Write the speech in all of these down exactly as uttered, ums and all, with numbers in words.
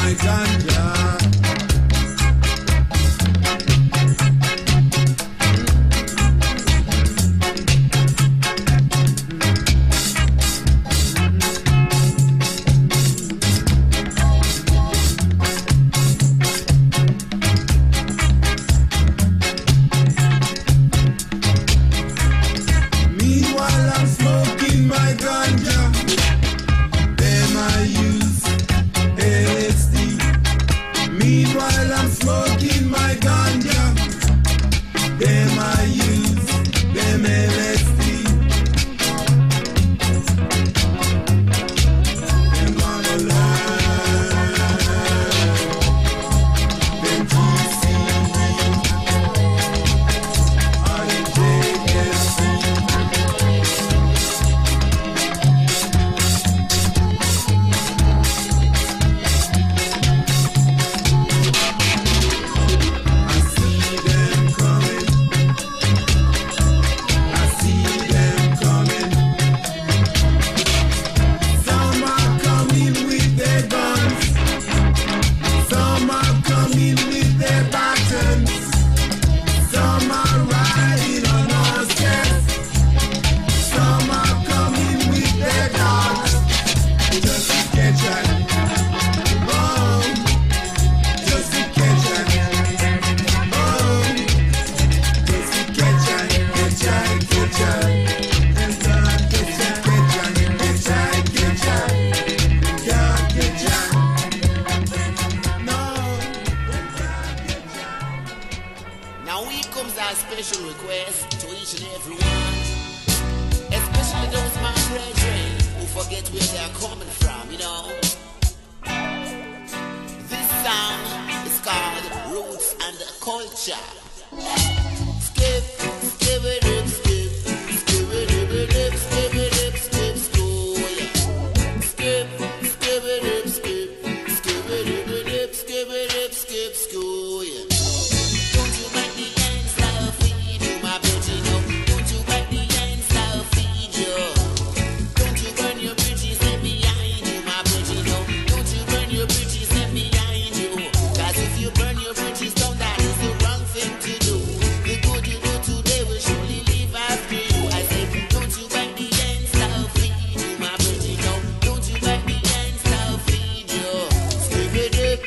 my ganja. Meanwhile I'm smoking my ganja. Then I use L S D. Meanwhile I'm smoking my ganja. Then I use them L S D. Them on the line. Them G C and J S C. I see them coming. I see them coming. Some are coming with their guns. Some are coming with their batons. Some are riding on horses. Some are coming with their dogs. Just to catch us. Oh, just to catch us. Oh, just to catch us, catch us, catch us. Just to catch us, catch us, catch us. Can't catch us. No, can't catch us. Now we comes our special request to each and every one, especially those my brethren who forget where they are coming from, you know. This song is called Roots and Culture. Skip, skip it up, skip, skip it up, it up, skip it up, skip, school, yeah. Skip, skip it up, skip, skip it up, it up, skip it up, skip, school, yeah. Don't you make the ends love feed you, my bitchy, no. Don't you make the ends love feed you. Don't you burn your bridges in behind you, my bitchy, no. Don't you burn your bridges in behind you. Cause if you burn your bridges down, that is the wrong thing to do. The good you do today will surely leave after you. I say, don't you make the ends love feed you, my bitchy, no. Don't you make the ends love feed you. Skip it up,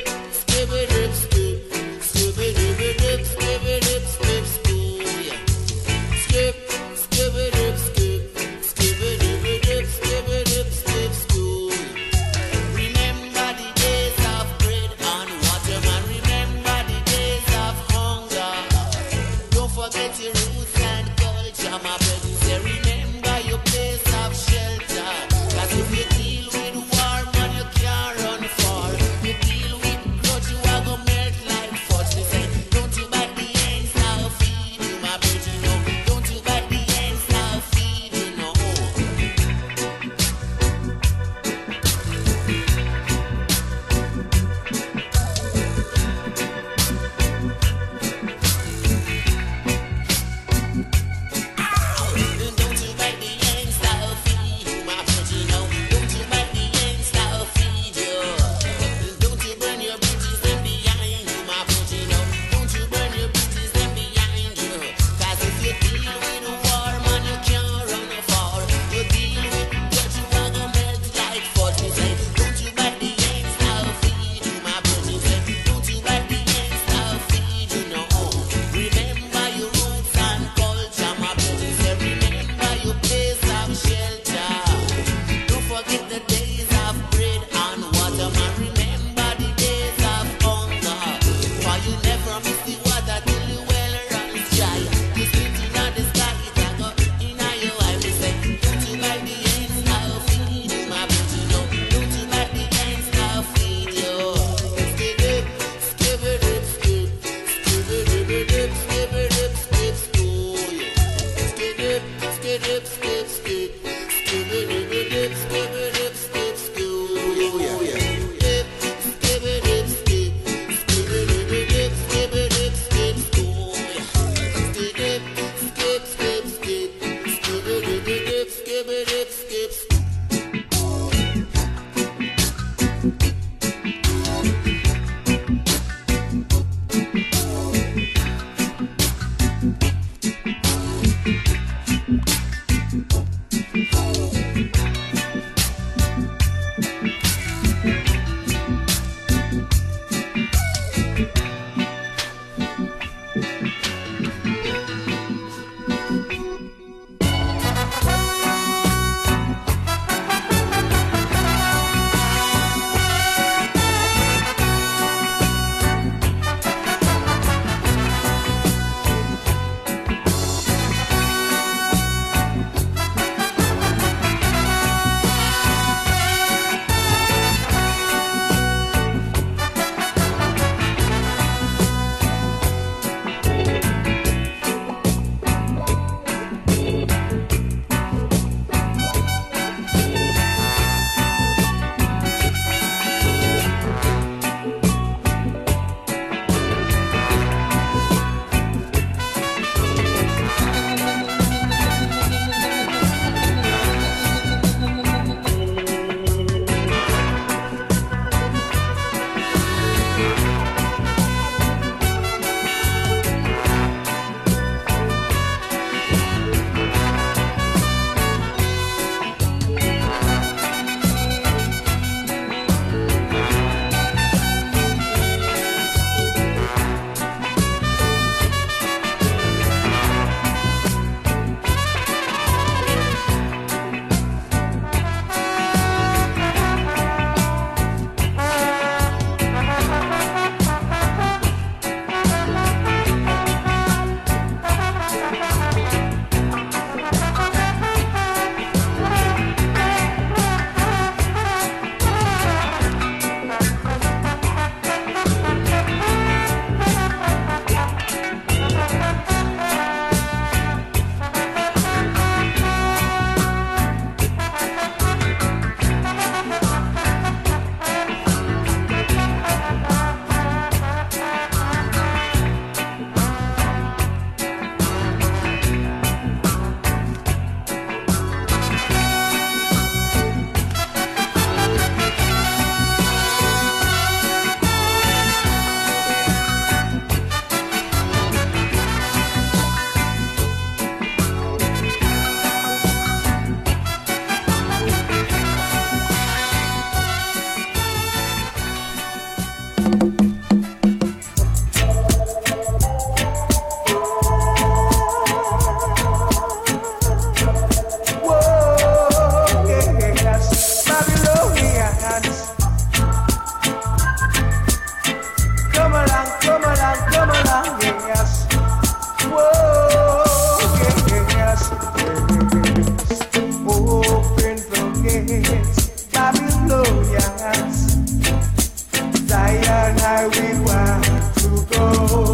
Zion I we want to go.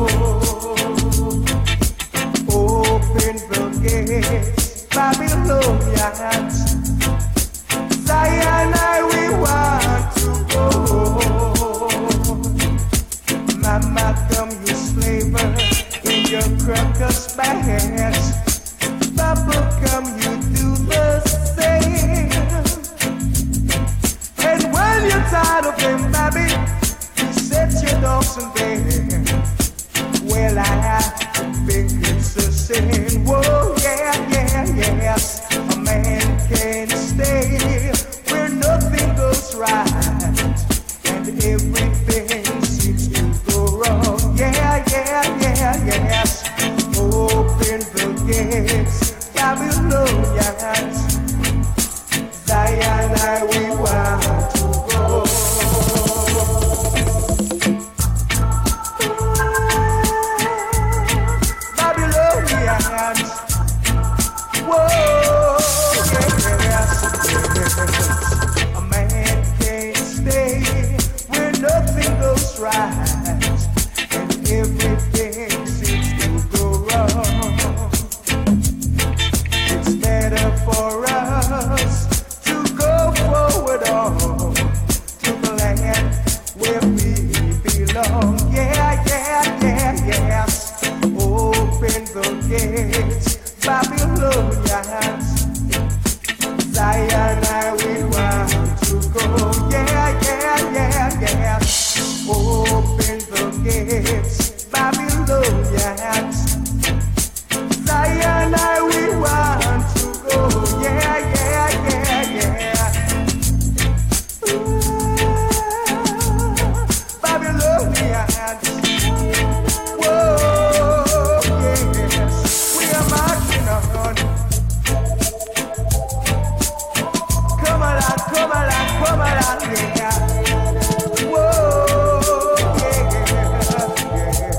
Open the gates, Babylonians. Zion I we want to go. Mama, come you slaver in your crocus bags. Papa, come you do the same. And when you're tired of them, baby, you set your dogs in bed. Well, I think it's a sin. Whoa, yeah, yeah, yes. A man can't stay where nothing goes right and everything seems to go wrong. Yeah, yeah, yeah, yes. Open the gates, Babylonians. Zion, I we want to go. Babylonians. Whoa, yes, a man can't stay where nothing goes right and everything seems to go wrong. It's better for us to go forward on to the land where we belong. Yeah, yeah, yeah, yes. Open the gates, Babylonians. Zion, I we want to go. Yeah, yeah, yeah, yeah. Open the gates, Babylonians. Zion, I we want to go. Yeah, yeah, yeah, yeah. Ooh, Babylonians. Whoa, yes. We are marching on. Come along, come along, come along, yeah. Whoa, yeah, yeah.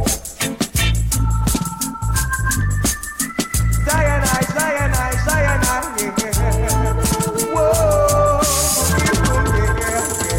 Zion, I, Zion, I, Zion, I, yeah. Whoa, yeah, yeah.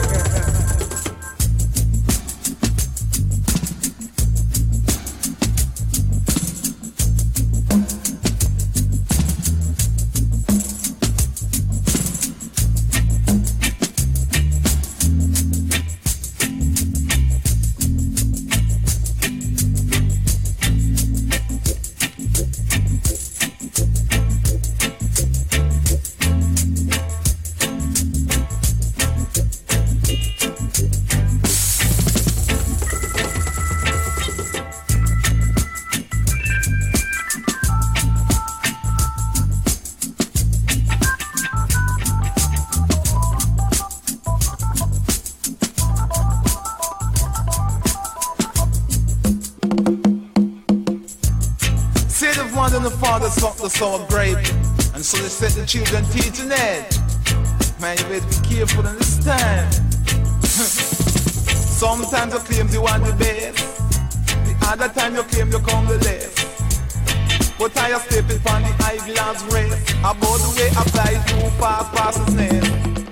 The father sought the soul of grape, and so they set the children teaching it. Man, you better be careful in this time. Sometimes you claim you want the best, the other time you claim you come the less. But I step upon the eyeglass race about the way I fly through fast past his nest.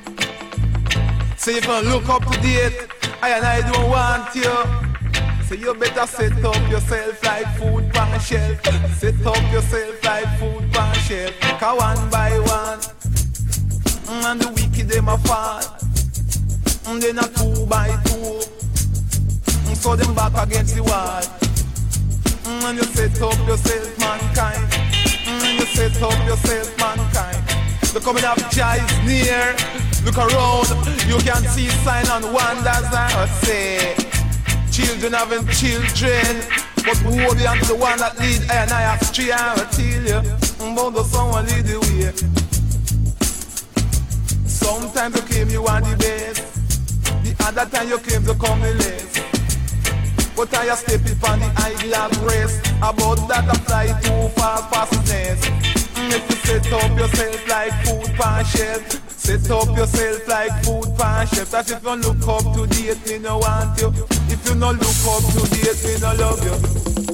So if you look up to date, I and I don't want you. So you better set up yourself like food pan shelf. Set up yourself like food pan shelf. Cause one by one, and the wicked them a fall. And then a two by two, and so them back against the wall. And you set up yourself mankind. And you set up yourself mankind. The coming of Jah is near. Look around, you can see sign and wonders I say. Children having children, but woe be unto the one that lead I and I astray. I will tell you, about the someone lead the way. Sometimes you claim you want the best, the other time you claim to come the less. But I step upon the eyeglass rest, about that I fly too fast past the nest. If you set up yourself like food pan shelf, set up yourself like food pan shelf. That's if you look up to date, me no want you. If you no look up to date, me no love you.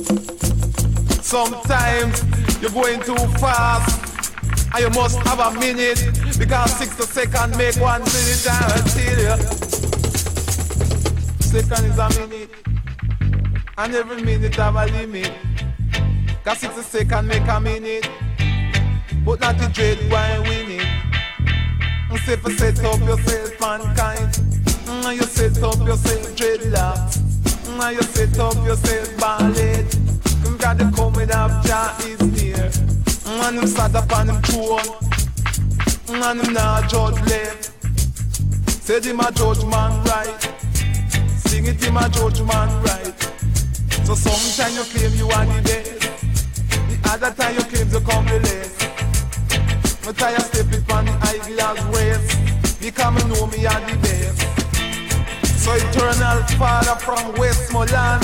Sometimes you're going too fast, and you must have a minute, because sixty seconds make one minute. I tell you. second is a minute, and every minute have a limit. Cause sixty seconds make a minute, but not the dread why win it. And say for set up yourself mankind, and you set up yourself dreadlocks, and you set up yourself ballet. Cause the coming of Jah is near, and him sat upon him throne, and him not judge left. Said him a judge man right, sing it him a judge man right. So sometimes you claim you are the best, the other time you claim you come the less. Me tired stepping on the eyeglass race, because me know me are the best. So eternal Father from Westmoreland,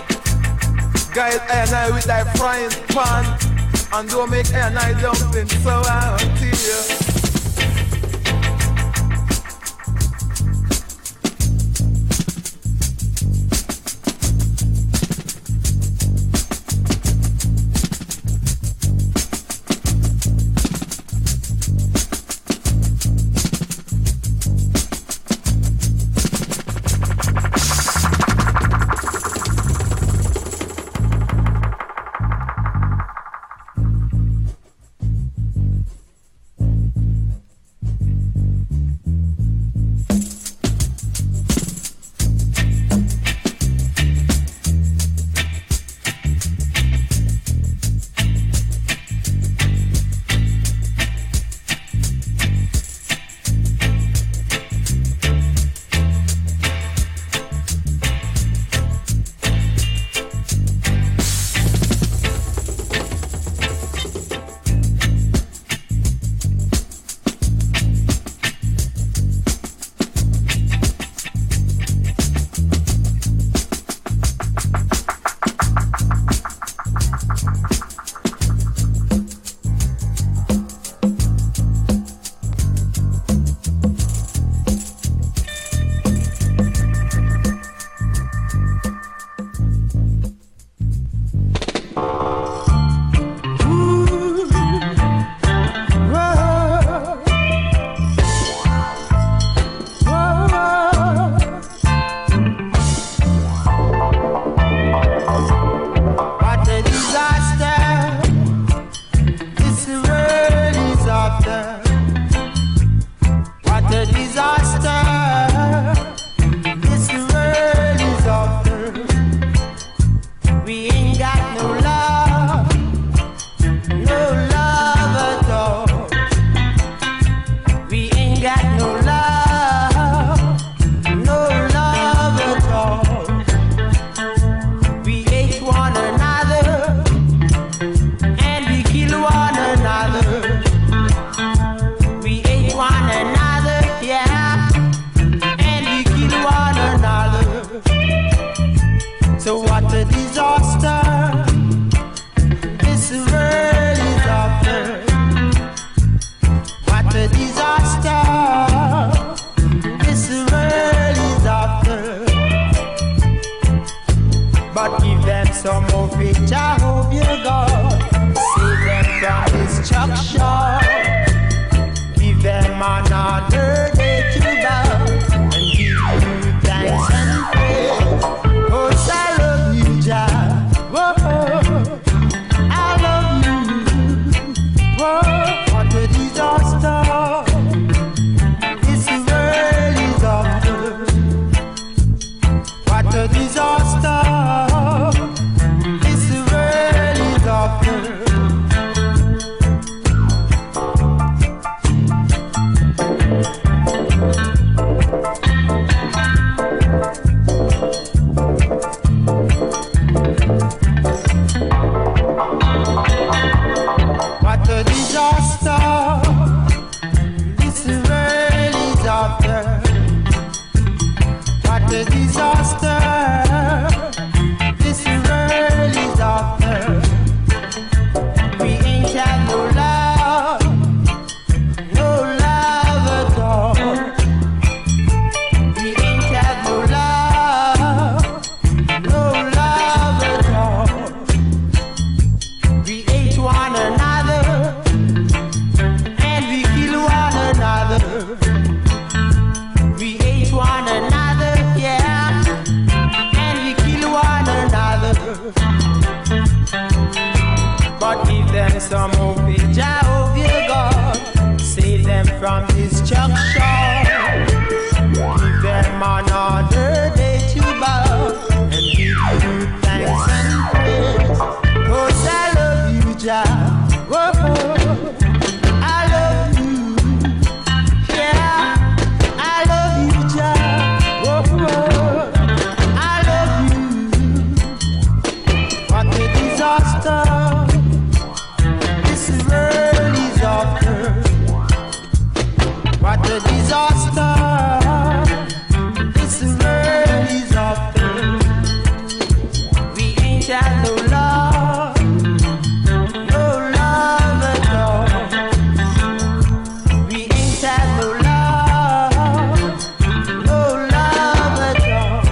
guide I and I with thy frying pan, and don't make I and I dumpling, so I'll tell you. We hate one another, yeah. But give them some hope in Jehovah God, save them from destruction. Give them another day to bow and give you thanks and praise. 'Cause I love you, Jah. Whoa, whoa. I love you. Yeah, I love you, Jah. Whoa, whoa. I love you. What a disaster this world is after. What a disaster this world is after. We ain't had no love, no love at all. We ain't had no love, no love at all.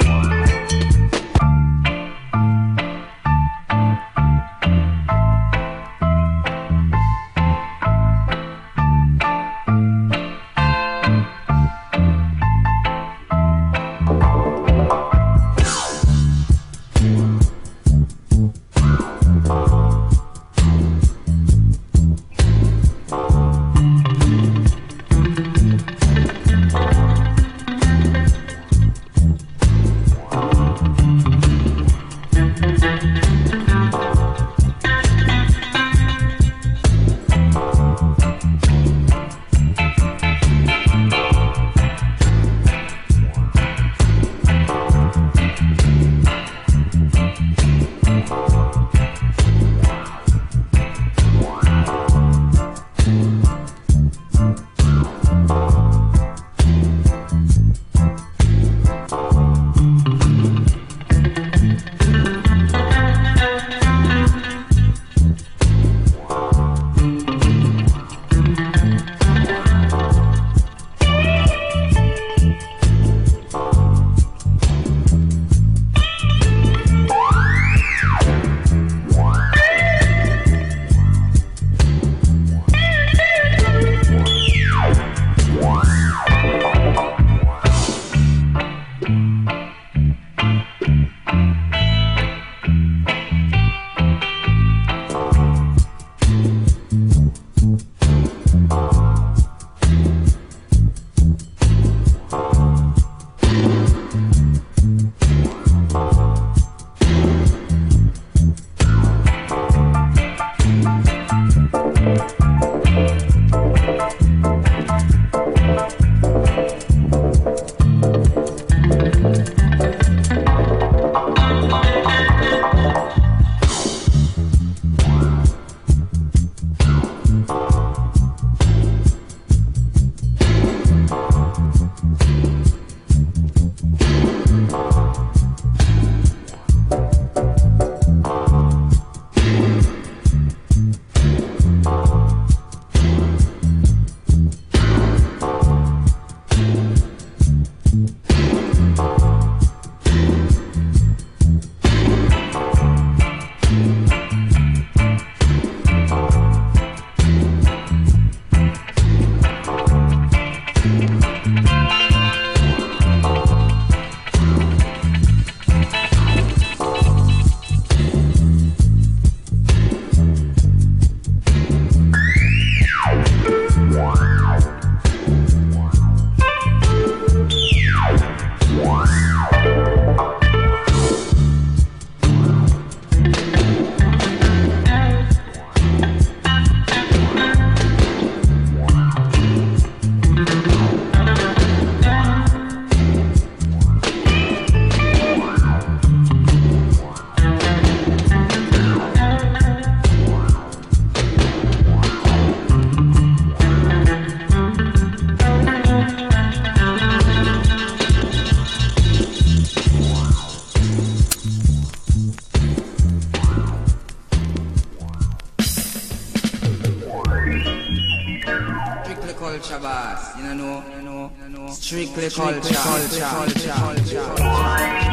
culture, boss. You know, you know, you know. Strictly culture, culture, culture, culture, culture.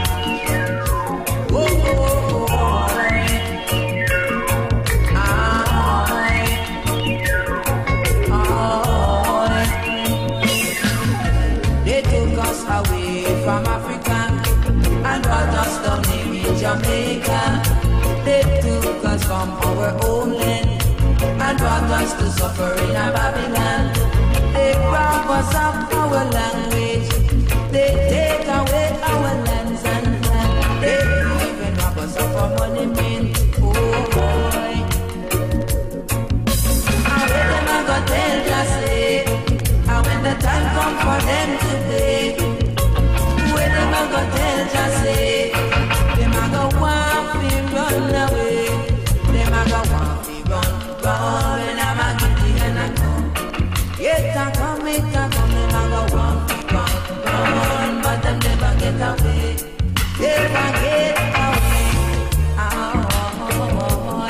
Whoa, whoa, whoa. They took us away from Africa and brought us down in Jamaica. us to suffer in our Babylon. They rob us of our language. They take away our lands and land. They even rob us of our money mint. Oh boy. And when them a go tell just say, and when the time come for them to pay, when them a go tell just say, them a go want me run away. Them a go want me run, run. When I'm a giddy and I come, yet I come, it I come. Them a go want me run, run. But them never get away. Never get away. Oh, oh, oh,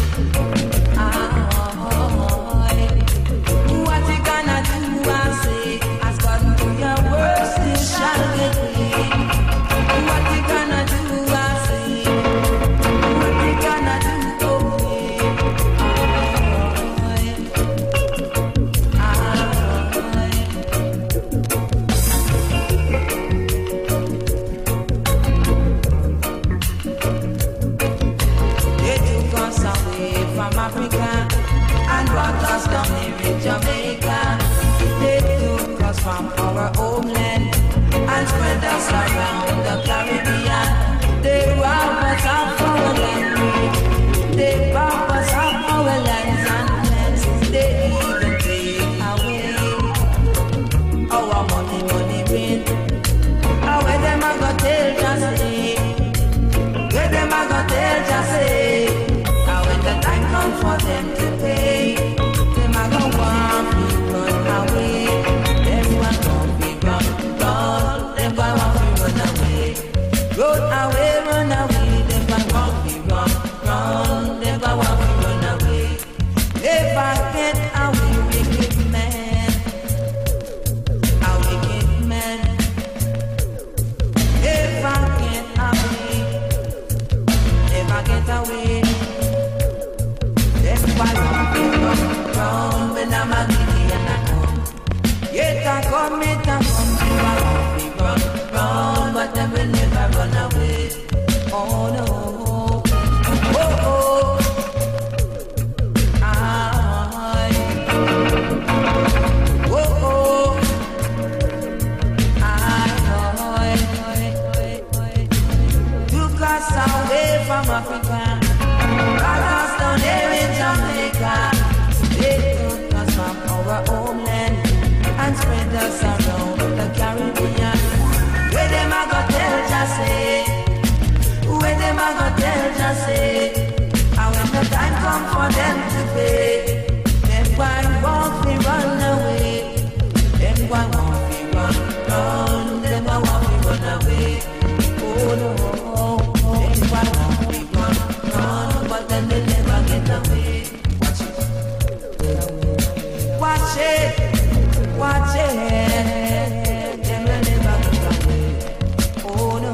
oh. What you gonna do? I say, as God do your work, still shall get paid. What you gonna do? I say, what you gonna do? Africa and brought us down here in Jamaica. They took us from our homeland and spread us around the Caribbean. They robbed us of our language. They robbed us of our lands and lands. They even take away our money, money bin. How where them a go tell just say? Where them a go tell just say? The time comes for them to pay. Them a go want me run away. Them want me run, run. Them go want me run away. Run away, run away. Them go want me run, run. Them go want me run away. If I get away, wicked man, a wicked man. If I get away, if I get away. Why won't we run, run when I'm a giddy and I come? Yet I come, yet I come. Why won't we run, run, but I will never run away. Oh no, oh oh, I, oh oh, I, took us away from Africa. Got us down there in Jamaica. They took us from our homeland and spread us around the Caribbean. Where them a go tell just say? Where them a go tell just say? And when the time come for them to pay, them one won't be run away. Them one won't be run, run. Them one won't be run away. Oh no, them one won't be run, run. But then they never get away. Watch it, watch it, watch it. Them will never get away. Oh no.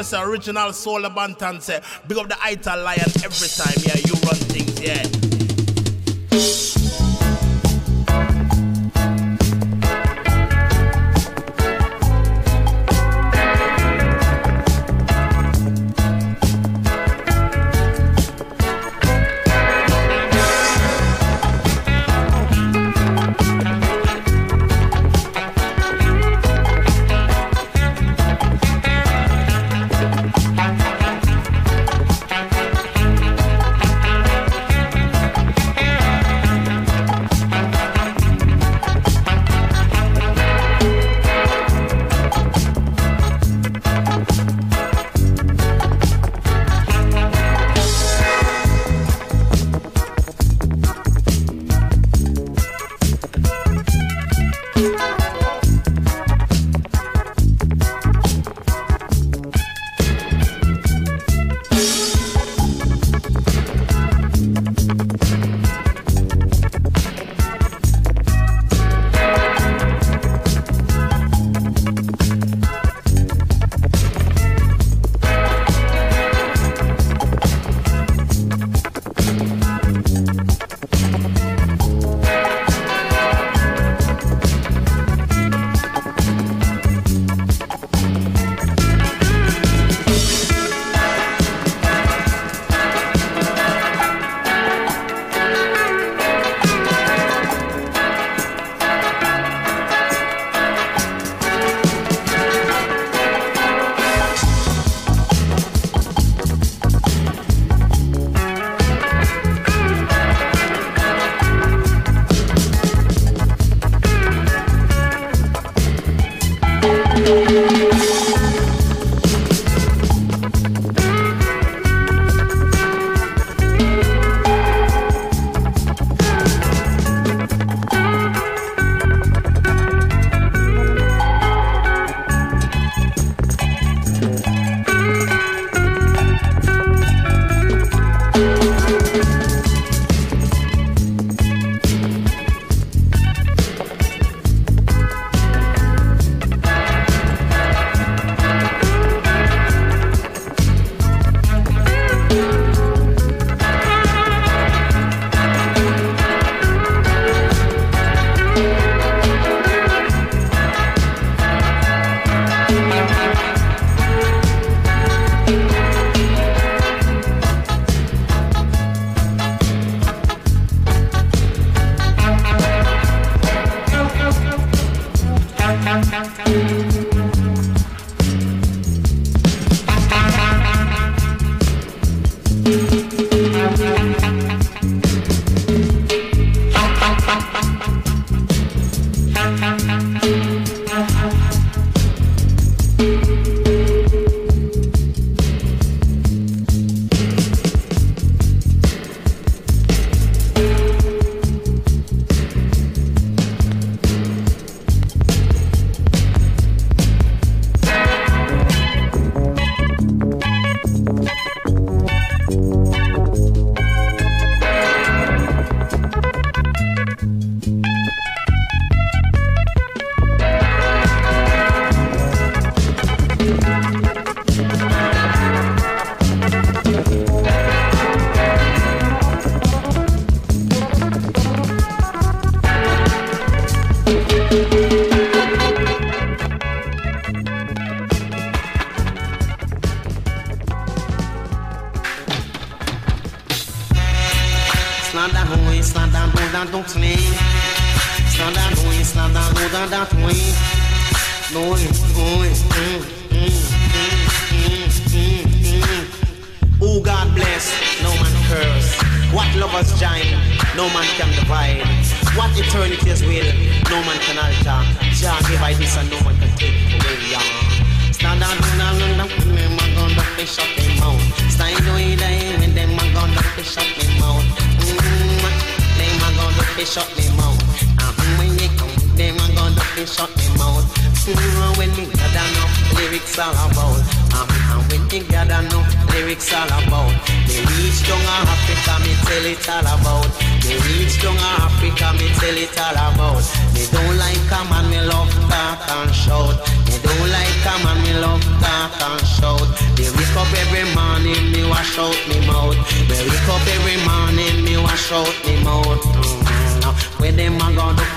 me say original soul bantan say big up the Ital Lion every time. Yeah, you run things, yeah.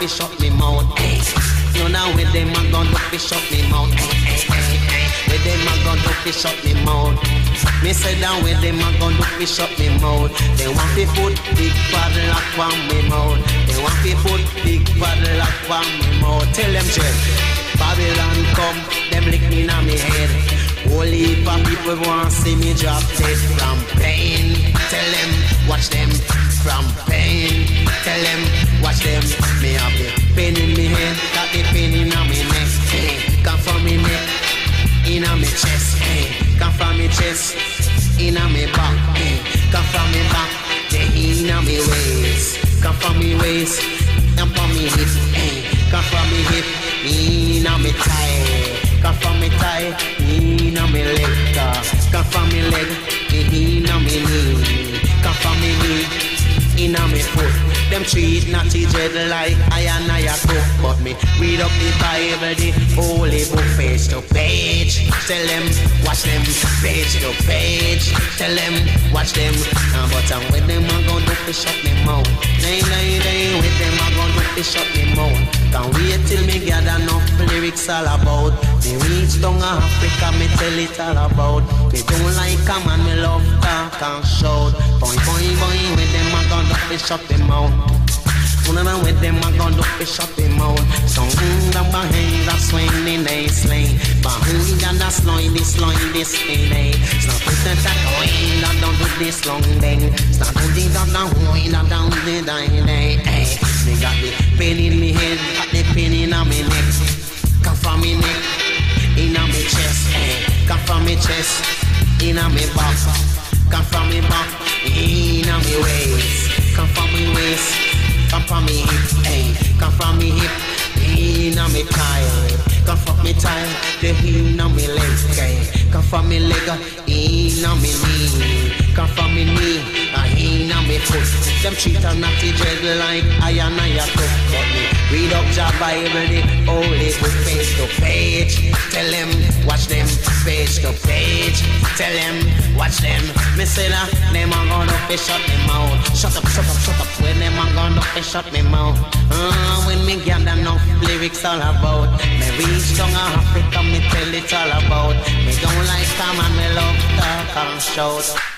fi shut me mouth. Hey, you know with them a gon' do fi shut me mouth. Hey, hey, hey, hey. With them a gon' do fi shut me mouth. Me say down with them a gon' do fi shut me mouth. They want fi put big padlock on me mouth. They want fi put big padlock on me mouth. Tell them Jen, Babylon come, them lick me na me head. Whole heap of people want see me drop dead from pain. Tell them, watch them from pain. Tell them, watch them. Me have the pain in me head, got the pain in my neck. Hey, come from me neck, in my chest. Hey, come from me chest, in my back. Hey, come from me back, the in my waist. Come from me waist, and from me hip. Hey, come from me hip, in my thigh. Come from me thigh, in my leg. Come from me leg, in my knee. Come from me knee, in my foot. Them treat naughty dread like I and I a cook. But me read up the Bible, the holy book, page to page. Tell them, watch them, page to page. Tell them, watch them. Uh, but I'm with them, I'm gonna do to shut me mouth. Nay, nay, nay, with them, I'm gonna do to shut me mouth. Can't wait till me gather enough lyrics all about. Me reach down Africa, me tell it all about. Me don't like a man, me love talk and shout. Boing, boing, boing, with them, I'm gonna do to shut me mouth. One of them with them, I'm gonna look fish up in mouth. So, mm, the behind the swing, the nice lane. Behind and the slide, the slide, this thing, eh. Stop with the going, I don't do this long thing. Stop with the down, down, down, down, the dine, eh. Me got the pain in me head, got the pain in my neck. Come from me neck, in my chest, eh. Come from me chest, in my back. Come from me back, in my waist. Come from me waist. Come from me hip, hey, come from me hip, in on me thigh. Come from me thigh, the in on me leg, hey. Come from me leg, in on me knee. Come from me knee, in on me foot. Them treat a naughty dread like I and I a cook. But me read up your Bible, the holy book, page to page. Tell them, watch them, page to page. Tell them, watch them. Me say that, them a gonna be shut me mouth. Shut up, shut up, shut up. When them a gonna be shut me mouth. Uh, when me gather enough lyrics all about. Me reach down Africa, me tell it all about. Me don't like come and me love talk and shout.